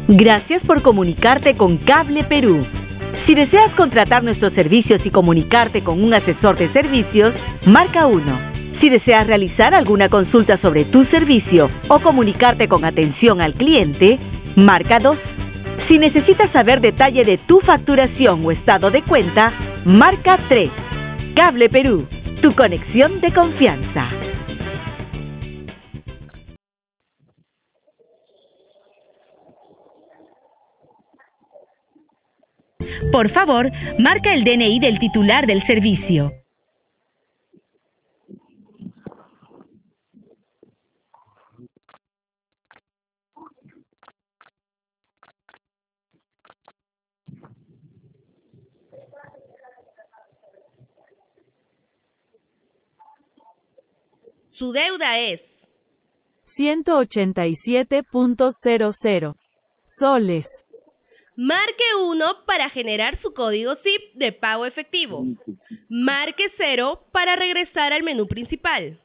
Gracias por comunicarte con Cable Perú. Si deseas contratar nuestros servicios y comunicarte con un asesor de servicios, marca 1. Si deseas realizar alguna consulta sobre tu servicio o comunicarte con atención al cliente, marca 2. Si necesitas saber detalle de tu facturación o estado de cuenta, marca 3. Cable Perú, tu conexión de confianza. Por favor, marca el DNI del titular del servicio. Su deuda es 187.00 soles. Marque 1 para generar su código SIP de pago efectivo. Marque 0 para regresar al menú principal.